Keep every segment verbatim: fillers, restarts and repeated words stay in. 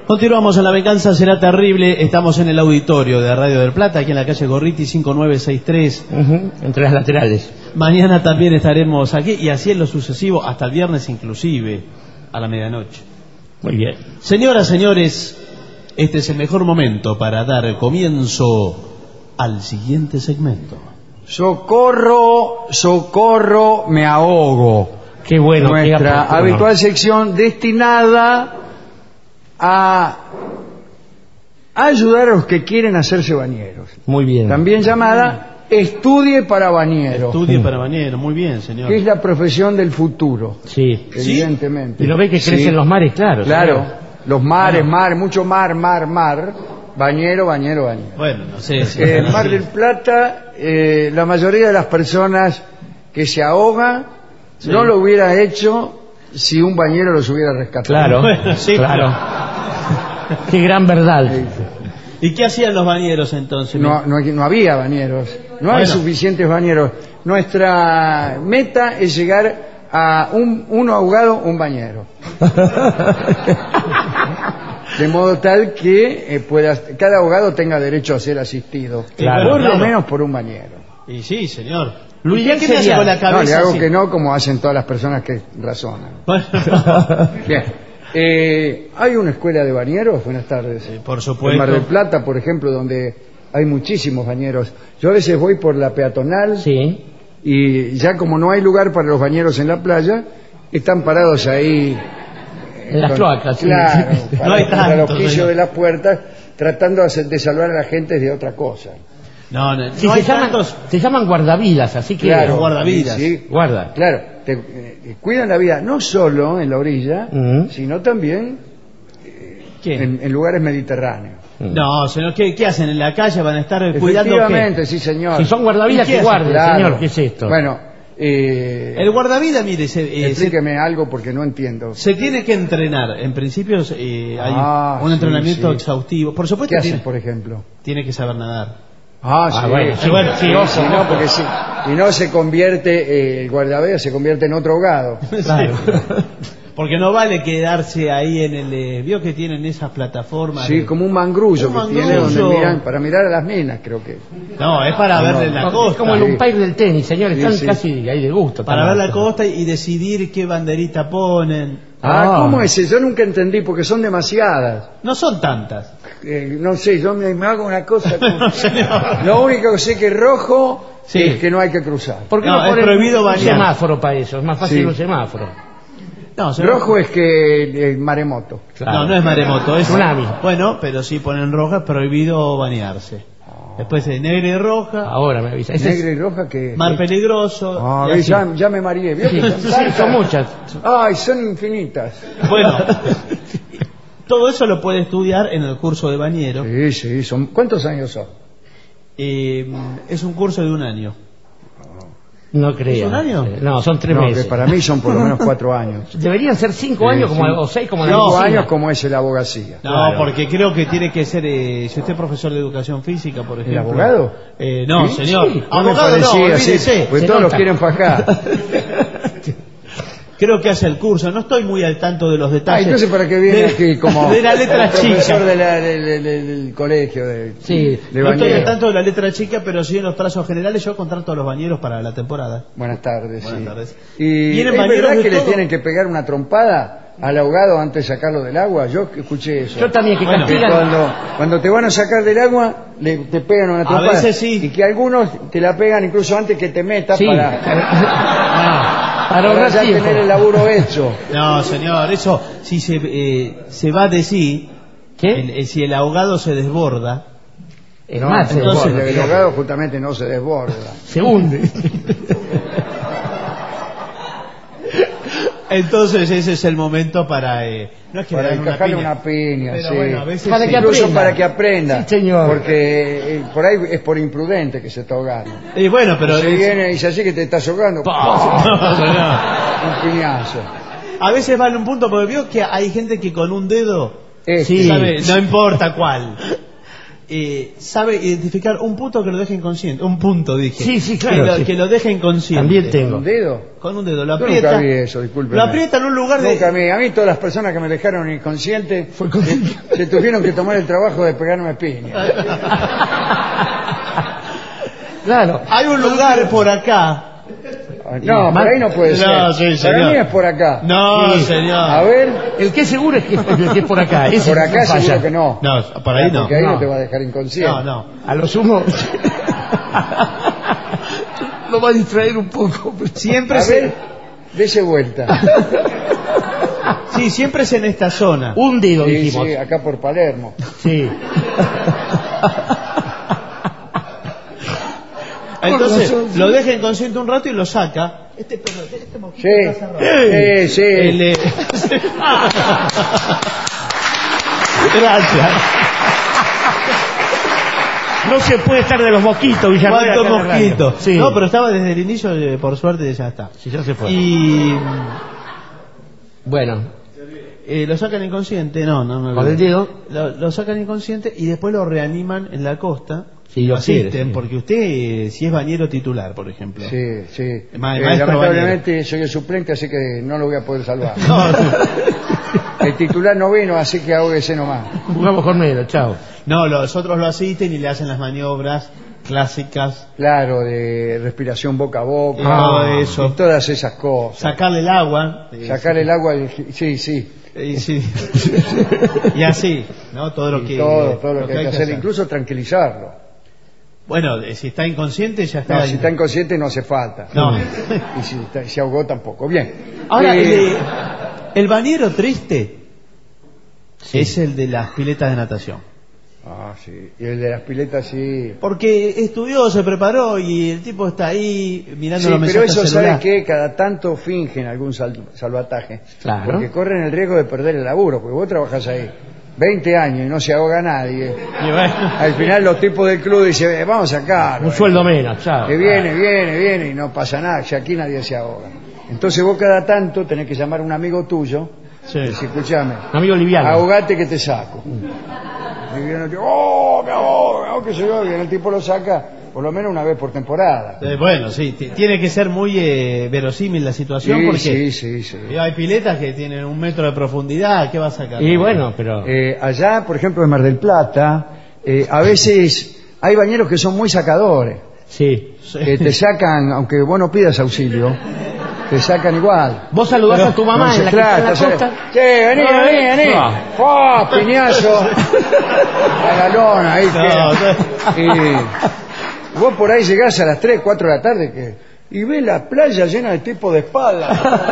Continuamos en La Venganza Será Terrible. Estamos en el auditorio de Radio del Plata, aquí en la calle Gorriti cinco nueve seis tres. Uh-huh. Entre las laterales. Mañana también estaremos aquí y así en lo sucesivo, hasta el viernes inclusive, a la medianoche. Muy bien. Señoras, señores, este es el mejor momento para dar comienzo al siguiente segmento. Socorro, socorro, me ahogo. Qué bueno. Nuestra qué habitual sección destinada a ayudar a los que quieren hacerse bañeros. Muy bien. También llamada Estudie para Bañero. Estudie para bañero, muy bien, señor. Que es la profesión del futuro. Sí. Evidentemente. Y lo ve que crecen Sí. los mares, claro. Claro. Señor. Los mares, Bueno. mar, mucho mar, mar, mar. Bañero, bañero, bañero. Bueno, no sé. Si En Mar del Plata, eh, la mayoría de las personas que se ahogan Sí. no lo hubiera hecho si un bañero los hubiera rescatado. Claro. Bueno, sí, claro. Qué gran verdad. ¿Y qué hacían los bañeros entonces? No, no, no había bañeros, no hay Bueno. suficientes bañeros. Nuestra meta es llegar a un, uno ahogado, un bañero. De modo tal que eh, pueda, cada ahogado tenga derecho a ser asistido. Claro, por lo claro. menos por un bañero. Y sí, señor. Lo ¿Y ideal qué me hace sería- con la No, cabeza le hago así? que no, como hacen todas las personas que razonan. Bueno, Bien. Eh, hay una escuela de bañeros. Buenas tardes. sí, por En supuesto. Mar del Plata, por ejemplo, donde hay muchísimos bañeros. Yo a veces voy por la peatonal Sí. y ya como no hay lugar para los bañeros en la playa, están parados ahí. En las con- cloacas. sí. Claro, No hay parados contra los tantos, quicios señor. de las puertas, tratando de hacer- de salvar a la gente de otra cosa. No, no, Sí, no se, hay llaman, tantos. se llaman guardavidas, así que... Claro, guardavidas. sí, Guarda. claro, te eh, cuidan la vida no solo en la orilla, Mm. sino también ¿Qué? en, en lugares mediterráneos. No, señor, ¿qué, ¿qué hacen en la calle? ¿Van a estar cuidando qué? Efectivamente, sí, señor. Si son guardavidas, ¿Y qué que hacen? guarden, Claro. señor. ¿Qué es esto? Bueno, eh, El guardavida, mire, se, eh, se, explíqueme algo porque no entiendo. se tiene que entrenar. En principio eh, hay Ah, un entrenamiento sí, sí. exhaustivo. Por supuesto, ¿Qué haces, tiene, por ejemplo? tiene que saber nadar. Ah, Ah, sí, bueno, sí, bueno, sí, sí, ojo, si no, ojo. porque si, y no se convierte, eh, el guardavía se convierte en otro ahogado. Claro. Porque no vale quedarse ahí en el... eh, ¿Vio que tienen esas plataformas? Sí, de- como un mangrullo Un que tiene mangrullo. donde miran, para mirar a las minas, creo que. No, es para No, ver la No, costa. es como el umpire del tenis, señor. Sí, Están sí. casi ahí de gusto. Para están ver la altos. costa y decidir qué banderita ponen. Ah, Ah. ¿cómo es eso? Yo nunca entendí porque son demasiadas. No son tantas. Eh, no sé, yo me, me hago una cosa. con- No, señor. Lo único que sé que rojo Sí. es que no hay que cruzar. ¿Por qué No, no, es ponen prohibido un bañar. semáforo para eso? Es más fácil Sí. un semáforo. No, señor. Rojo es que eh, maremoto. No, no es maremoto, es Tsunami. Bueno, pero si ponen roja es prohibido bañarse. Después de negra y roja, Ahora me avisa. Ese es- Negra y roja que. mar peligroso. Ah, y ve, así. ya, ya me mareé. ¿Vio Sí, que son sí, tantas? son muchas. Ay, son infinitas. Bueno, todo eso lo puede estudiar en el curso de bañero. Sí, sí, son. ¿Cuántos años son? Eh, es un curso de un año. No creo. ¿Es un año? Eh, No, son tres No, que meses. para mí son por lo menos cuatro años. Deberían ser cinco Sí, años como, sí. o seis como en la Cinco medicina. años como es la abogacía. No, Claro. porque creo que tiene que ser, eh, si usted es profesor de educación física, por ejemplo. abogado? Eh, no, ¿Sí? señor. Sí, No me Abogado no, parecía así, olvídese. pues se todos los nota. quieren fajar. Creo que hace el curso, no estoy muy al tanto de los Ah, detalles. entonces para qué viene de, aquí como de la letra el profesor chica. de la- de- de- de- del colegio de, Sí, de No estoy al bañero. tanto de la letra chica, pero sí en los trazos generales. Yo contrato a los bañeros para la temporada. Buenas tardes. Buenas sí. tardes. Y Vienen es bañeros verdad de que le todo. tienen que pegar una trompada al ahogado antes de sacarlo del agua. Yo escuché eso. Yo también que Bueno, Que castigan. cuando, cuando te van a sacar del agua, le, te pegan una trompada. veces sí. Y que algunos te la pegan incluso antes que te metas Sí. para, Para para ahorrar ya tiempo. tener el laburo hecho. No, señor, eso si se, eh, se va de sí, ¿Qué? el- el- si el ahogado se desborda, Es No, más, se entonces desborda, el ahogado justamente no se desborda. se hunde. entonces ese es el momento para... eh, no es que Para le dan una encajarle piña. una piña, Pero sí. bueno, a veces Para sí. que Incluso aprenda. para que aprenda. Sí, señor. Porque eh, por ahí es por imprudente que se está ahogando. Y bueno, pero... Se viene y dice así que te estás ahogando. No, señor. Un piñazo. A veces vale un punto, porque veo que hay gente que con un dedo, Este, Sí. ¿sabe? No importa cuál. eh, sabe identificar un punto que lo deje inconsciente. Un punto, dije. Sí, sí, claro, Que lo, sí. que lo deje inconsciente. También tengo. ¿Un dedo? Con un dedo. Lo Yo aprieta. nunca vi eso, disculpe. Lo aprieta en un lugar de... Nunca vi. A mí todas las personas que me dejaron inconsciente se, se tuvieron que tomar el trabajo de pegarme piña. Claro. Hay un lugar por acá. No, por ahí no puede ser. No, sí, Para señor. mí es por acá. No, Sí. señor. A ver, El que es seguro es que, el que es por acá. Ese por acá no falla. seguro que no. No, por ahí no. Porque ahí no, No. te va a dejar inconsciente. No, no. A lo sumo lo va a distraer un poco. Siempre A se... ver, dese vuelta. Sí, siempre es en esta zona. Un dedo, Sí, dijimos. sí, acá por Palermo. Sí. Entonces, Con razón, lo deja inconsciente un rato y lo saca. Este, este, este mosquito Sí, está cerrado. sí, sí. El, eh, Gracias. No se puede estar de los mosquitos, Villarreal. ¿Cuántos acá en la radio. mosquitos? Sí. No, pero estaba desde el inicio, eh, por suerte ya está. Si ya se fue. Y Bueno, eh, lo sacan inconsciente, no, no, no. con el dedo. Lo, lo sacan inconsciente y después lo reaniman en la costa. Sí, lo asisten, quiere, sí. porque usted, eh, si es bañero titular, por ejemplo. Sí, sí. Ma- Eh, maestro lamentablemente soy el suplente, así que no lo voy a poder salvar. No, El titular no vino, así que ahóguese nomás. Jugamos con medio, chao. no, los otros lo asisten y le hacen las maniobras clásicas. Claro, de respiración boca a boca. Ah, eso. Y todas esas cosas. Sacarle el agua. eh, Sacar el agua, del- sí, sí. Y, sí. Y así, ¿no? Todo lo Y que, todo, todo lo, que hay que hacer, hacer. incluso tranquilizarlo. Bueno, eh, si está inconsciente ya está. No, si está inconsciente no hace falta. No. Y si está- se ahogó tampoco. Bien. Ahora, Eh, el, el bañero triste Sí. es el de las piletas de natación. Ah, sí. Y el de las piletas, sí. Porque estudió, se preparó y el tipo está ahí mirando Sí, los pero mensajes eso al sabe celular. que cada tanto fingen algún sal- salvataje. Claro. Porque corren el riesgo de perder el laburo, porque vos trabajás ahí veinte años y no se ahoga nadie. Y bueno, Al final los tipos del club dicen, "Eh, vamos a sacarlo. Un sueldo menos, chao. Que viene, viene, viene y no pasa nada, que aquí nadie se ahoga. Entonces vos cada tanto tenés que llamar a un amigo tuyo sí. y decir, escuchame, Un amigo liviano. ahogate que te saco. Y viene el tipo, oh, me ahogo, me ahogo, que se yo, y el tipo lo saca por lo menos una vez por temporada. Eh, bueno, sí, t- tiene que ser muy eh, verosímil la situación Sí, porque sí, sí, sí. hay piletas que tienen un metro de profundidad, ¿qué va a sacar? Y bueno, pero... Eh, allá, por ejemplo, en Mar del Plata, eh, a veces hay bañeros que son muy sacadores, Sí. Sí. que te sacan, aunque vos no pidas auxilio, te sacan igual. Vos saludás Pero a tu mamá No en se la que está en trata, la se- costa. Che, vení, No, vení, vení. no. ¡Fua! Piñazo. A la lona, ahí No, queda. Y vos por ahí llegás a las tres, cuatro de la tarde que, y ves la playa llena de tipos de espalda.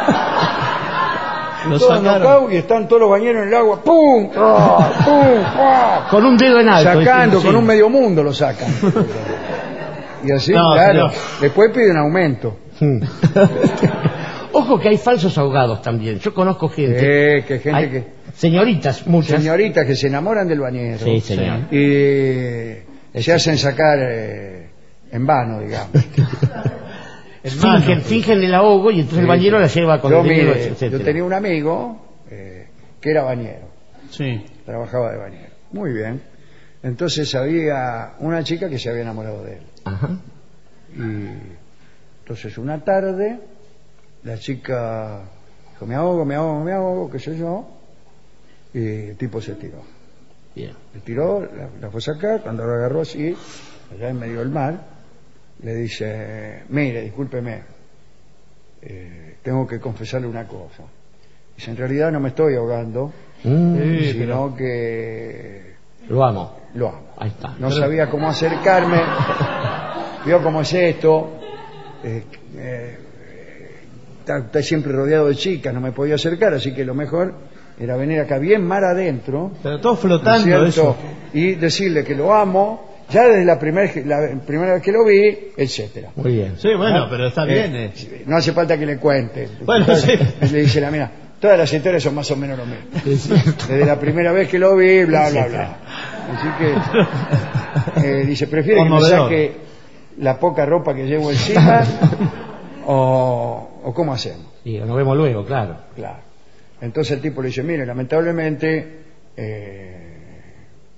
Lo Todos sacaron. knockout y están todos los bañeros en el agua. ¡Pum! ¡Ah! ¡Pum! ¡Ah! Con un dedo en alto. Sacando, sí. con un medio mundo lo sacan. Y así, No, claro. señor. Después piden aumento. Mm. Ojo que hay falsos ahogados también. Yo conozco gente. Eh, que gente Hay que... Señoritas, muchas. Señoritas que se enamoran del bañero. Sí, señor. Y se hacen sacar eh, en vano, digamos. Fingen, fingen el ahogo y entonces el bañero la lleva con yo, el dedo, mire, etcétera. yo tenía un amigo eh, que era bañero, Sí. trabajaba de bañero. Muy bien. Entonces había una chica que se había enamorado de él. Ajá. Y entonces una tarde la chica dijo, me ahogo, me ahogo, me ahogo, qué sé yo. Y el tipo se tiró. Bien. Le tiró, la, la fue a sacar, cuando lo agarró así, allá en medio del mar, le dice, mire, discúlpeme, eh, tengo que confesarle una cosa. Dice, en realidad no me estoy ahogando, Mm, Sí, sino que Lo amo. lo amo. Ahí está. No sabía cómo acercarme, vio cómo es esto, eh, eh, está, está siempre rodeado de chicas, no me podía acercar, así que lo mejor era venir acá bien mar adentro, Pero todo ¿no es flotando cierto? eso. Y decirle que lo amo, ya desde la, primer, la primera vez que lo vi, etcétera. Muy bien. Sí, bueno, pero está bien. Eh, eh. no hace falta que le cuente. Bueno, sí. Le dice la mina, todas las historias son más o menos lo mismo. Desde la primera vez que lo vi, bla, bla, bla. Así que, eh, dice, prefiere que me Conmovedor. saque la poca ropa que llevo encima o, o cómo hacemos. Sí, nos vemos luego, claro. Claro. Entonces el tipo le dice, mire, lamentablemente eh,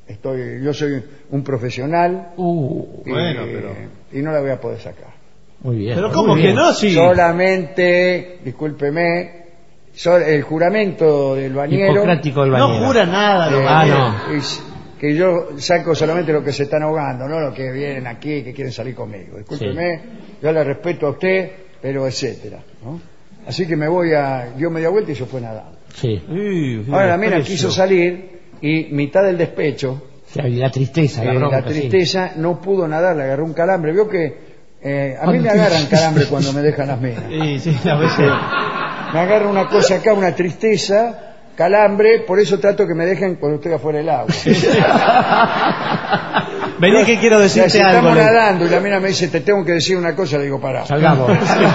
Estoy, yo soy un profesional Uh, y, bueno, pero- y no la voy a poder sacar. muy bien. Pero muy ¿cómo que bien. no? Sí. Solamente, discúlpeme, sol- el juramento del bañero Hipocrático del bañero. No jura nada, los eh, Ah, bañeros. no. es que yo saco solamente lo que se están ahogando, no lo que vienen aquí que quieren salir conmigo. Discúlpeme, yo le respeto a usted, pero etcétera, ¿no? Así que me voy a, dio media vuelta y se fue nadando. Sí. Uy, Ahora la mina desprecio. quiso salir y mitad del despecho, Sí, la tristeza, la eh, bronca. la tristeza, no pudo nadar, le agarró un calambre. Vio que eh, a mí Cuando me te- agarran calambre cuando me dejan las minas. Sí, sí, a veces. Me agarra una cosa acá, una tristeza, calambre, por eso trato que me dejen cuando estoy afuera del agua. Vení que quiero O sea, decirte si algo. estamos le- nadando y la mina me dice, te tengo que decir una cosa, le digo, pará. Salgamos.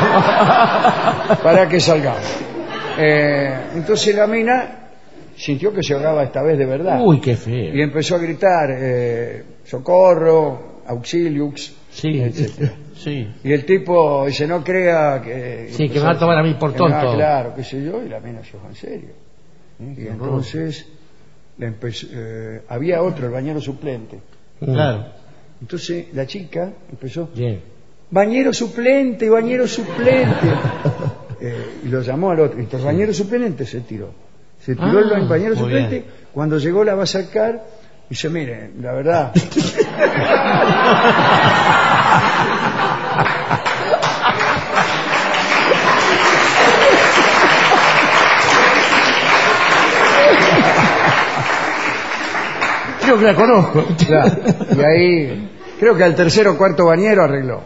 Para que salgamos. Eh, entonces la mina sintió que se ahogaba esta vez de verdad. Uy, qué feo. Y empezó a gritar, eh, socorro, auxiliux, Sí. etcétera. Sí. Y el tipo dice, no crea que... Sí, que me va a tomar a mí por que me va- tonto. claro, qué sé yo, y la mina se fue en serio. Y entonces le empezó, eh, había otro, el bañero suplente. Mm. Claro. Entonces la chica empezó, Bien. bañero suplente, bañero suplente. Eh, y lo llamó al otro. Y el bañero suplente se tiró. Se tiró Ah, el bañero muy suplente. bien. Cuando llegó la va a sacar. Y dice, mire, la verdad. Creo que la conozco. Claro, y ahí, creo que al tercer o cuarto bañero arregló.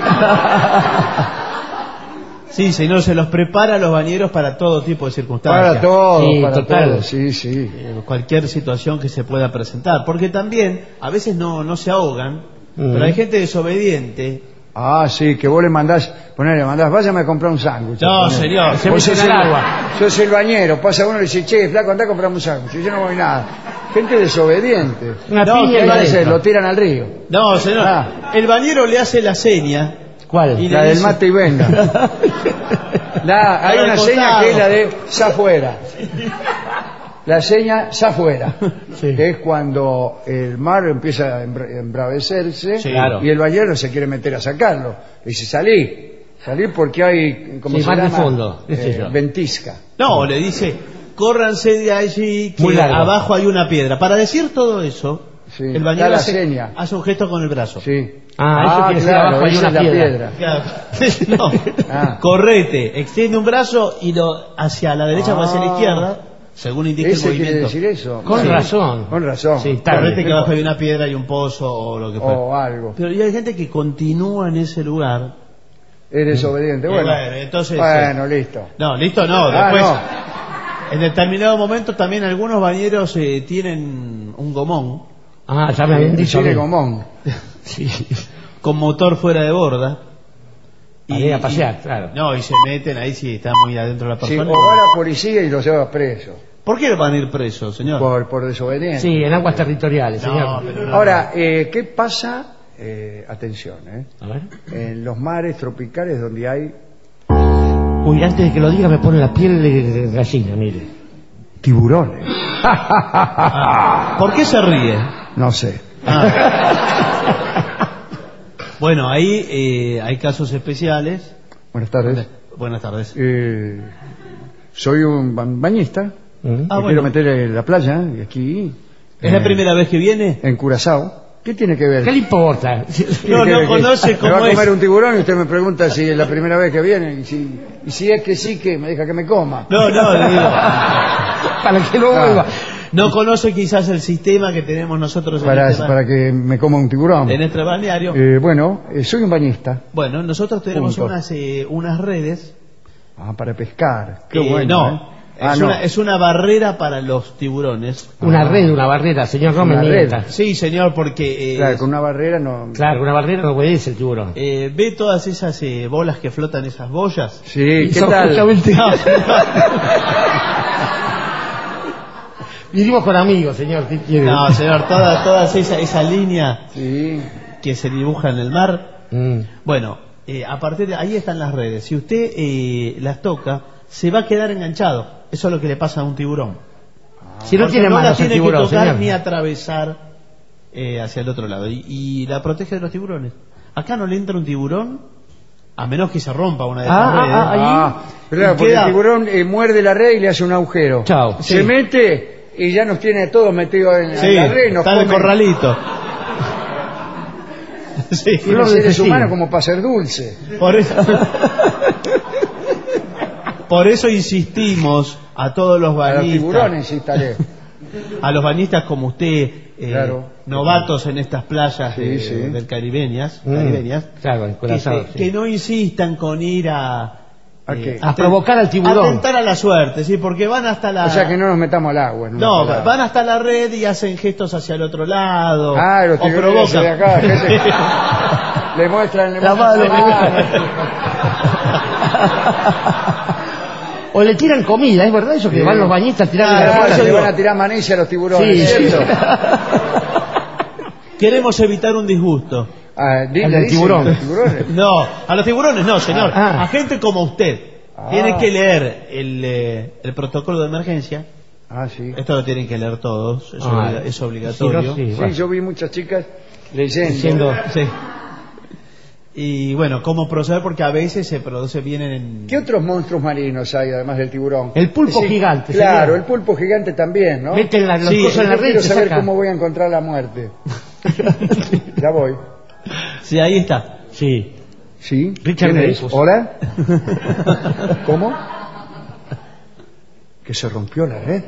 Sí, señor, se los prepara a los bañeros para todo tipo de circunstancias. Para todo, Sí, para total. todo. Sí, sí. Eh, cualquier situación que se pueda presentar. Porque también, a veces no, no se ahogan, Mm. pero hay gente desobediente. Ah, sí, que vos le mandás, ponele, mandás, váyame a comprar un sándwich. No, ponele. señor. Se Vos mete sos en el el- agua. Sos el bañero, pasa uno y le dice, che, flaco, andá a comprar un sándwich. Y yo no voy nada. Gente desobediente. Una No, piña ¿Qué y va a la hacer? deja. Lo tiran al río. No, señor. Ah. El bañero le hace la seña. ¿Cuál? Y La le del dice- mate y venga. La- hay Para una el seña costado. que es la de sa fuera. La seña sa fuera. Sí. Que es cuando el mar empieza a embra- embravecerse Sí, claro. y el bañero se quiere meter a sacarlo. Dice, salí. Salí porque hay, como Sí, se mar de llama, fondo, qué sé Eh, yo. ventisca. No, le dice, córranse de allí, que Muy largo. abajo hay una piedra. Para decir todo eso, Sí, el da bañero la hace, seña. hace un gesto con el brazo. Sí. Ah, eso quiere decir claro, abajo hay esa una es la piedra. Claro. No. Ah. Correte, extiende un brazo y lo hacia la derecha o hacia la Ah. izquierda, según indica el ¿Ese quiere movimiento. decir eso? Con Sí. razón. Con razón. Sí, está Correte bien. que abajo hay una piedra y un pozo o lo que fuera. O algo. Pero y hay gente que continúa en ese lugar. Es desobediente. Eh, Bueno, bueno, entonces, bueno, listo. No, listo, no. Ah, Después, no. en determinado momento también algunos bañeros eh, tienen un gomón Ah, ya me habían dicho. Chile a mí. Gomón. Sí. con motor fuera de borda. Para ir a pasear, claro. No, y se meten ahí si está muy adentro la Sí, persona. o va la policía y lo lleva preso. ¿Por qué lo van a ir presos, señor? Por, por desobediente. Sí, en aguas territoriales, No, señor. pero no. Ahora, eh, ¿qué pasa? Eh, atención, ¿eh? A ver. En los mares tropicales donde hay Uy, antes de que lo diga me pone la piel de gallina, mire. tiburones. Ah, ¿por qué se ríe? No sé. Ah. Bueno, ahí eh, hay casos especiales. Buenas tardes. Buenas tardes. Eh, soy un ba- bañista. ¿Mm? Ah, me bueno. quiero meter en la playa, y aquí, ¿Es la primera vez que viene? en Curazao. ¿Qué tiene que ver? ¿Qué le importa? No, ¿Qué- no qué- conoce me cómo va a comer es. un tiburón y usted me pregunta si es la primera vez que viene. Y si, y si es que sí, que me deja que me coma. No, no, le digo. Para que no Ah. vuelva. No conoce quizás el sistema que tenemos nosotros en, Para, este, ba- para que me coma un tiburón. en este balneario. Eh, bueno, eh, soy un bañista. Bueno, nosotros tenemos Punto. unas eh, unas redes. Ah, para pescar. Qué eh, bueno. no, ¿eh? Ah, es, no. Una, es una barrera para los tiburones. Una red, una barrera, señor, no me Una red. mienta. Sí, señor, porque eh, Claro, con una barrera no. Claro, una barrera no obedece el tiburón. eh, ve todas esas eh, bolas que flotan, esas boyas. Sí, Y ¿qué son tal? justamente- Vivimos con amigos, señor. ¿Qué quiere? No, señor, toda, toda esa, esa línea Sí. que se dibuja en el mar. Mm. Bueno, eh, a partir de ahí están las redes. Si usted eh, las toca, se va a quedar enganchado. Eso es lo que le pasa a un tiburón. Si no Porque tiene no manos las el tiene tiburón, que tocar señor. ni atravesar eh, hacia el otro lado y, y la protege de los tiburones. Acá no le entra un tiburón a menos que se rompa una de estas Ah, redes. ah, ahí. Ah, claro, Y porque queda- el tiburón eh, muerde la red y le hace un agujero. Chao. Se Sí. mete y ya nos tiene todos metidos en, en Sí, la red. Nos está en el come. corralito. Sí, Tiene Flor de seres cecina. humanos como para ser dulce. por eso, por eso insistimos a todos los A los bañistas, tiburones instalé. a los bañistas como usted, eh, Claro. novatos en estas playas Sí, de- sí. del caribeñas, Mm. caribeñas, Claro, que, encorazado, se- sí. que no insistan con ir a ¿A qué? A provocar al tiburón. a tentar a la suerte, sí, porque van hasta la O sea que no nos metamos al agua. en una no, palabra. van hasta la red y hacen gestos hacia el otro lado. Ah, los o tiburones provocan. de acá, gente, le muestran, le La muestran mano. Ah, O le tiran comida, ¿es verdad eso? Que Sí. van los bañistas a tirar Ah, de la por claro, eso le digo- van a tirar manicia a los tiburones, Sí, sí. ¿cierto? Queremos evitar un disgusto. Ah, di- Al le del dicen tiburón. los tiburones. No, a los tiburones no, señor. Ah. A gente como usted. Ah. Tiene que leer el, eh, el protocolo de emergencia. Ah, sí. Esto lo tienen que leer todos, es, Ah. obliga- es obligatorio. Sí, no, sí. Sí, bueno. yo vi muchas chicas leyendo. Diciendo- Sí. Y bueno, cómo proceder porque a veces se produce bien en... ¿Qué otros monstruos marinos hay además del tiburón? El pulpo Sí, gigante, Claro, señor. el pulpo gigante también, ¿no? Meten la- los Sí, cosas en Yo la red y quiero se saber sacan. cómo voy a encontrar la muerte. Ya voy. Sí, ahí está. Sí. ¿Sí? Richard ¿Quién es? Dreyfuss. ¿Hola? ¿Cómo? ¿Que se rompió la red?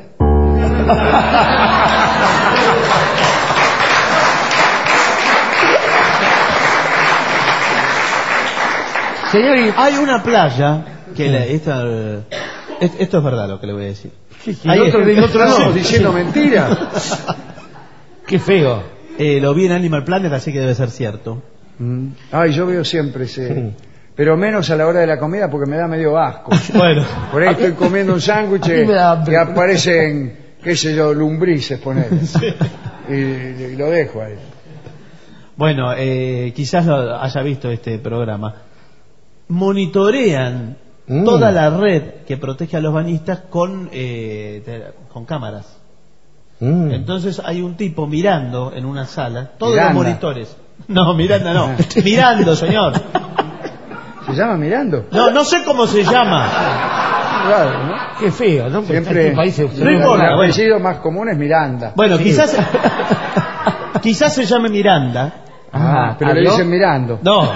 Señor, y- Hay una playa que la- esta, eh, es- esto es verdad lo que le voy a decir. Y Ahí otro, está. y otro no, Sí. diciendo mentiras. qué feo. Eh, lo vi en Animal Planet, así que debe ser cierto. Mm. Ay, yo veo siempre ese... Pero menos a la hora de la comida porque me da medio asco. Bueno, Por ahí estoy comiendo un sándwich a mí me da hambre. y aparecen, qué sé yo, lumbrices, poner. Y, y lo dejo ahí. bueno, eh, quizás lo haya visto este programa. Monitorean Mm. toda la red que protege a los bañistas con, eh, te- con cámaras. Mm. Entonces hay un tipo mirando en una sala, todos Miranda. los monitores. No, Miranda no. Mirando, señor. ¿Se llama Mirando? No, no sé cómo se llama. Claro, ¿no? Qué feo, ¿no? Porque Siempre... en países No importa, El bueno. apellido más común es Miranda. Bueno, Sí. quizás quizás se llame Miranda. Ah, pero le ¿aló? dicen Mirando. No.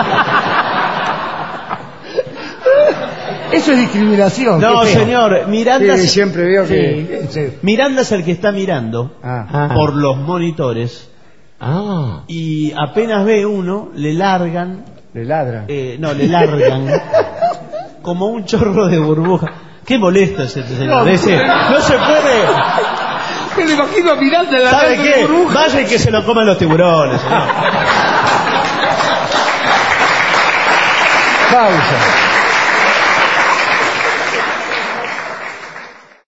Eso es discriminación. No, qué feo. señor, Miranda Sí, se- siempre veo que... Sí, sí. Miranda es el que está mirando Ah, Ah. por los monitores Ah. y apenas ve uno, le largan, le ladra. eh, no, le largan como un chorro de burbuja. Qué molesto es este señor. No, Ese, no se puede. Me lo imagino mirando en la ¿Sabe red de qué? burbuja. Vaya y que se lo coman los tiburones, señor. Pausa.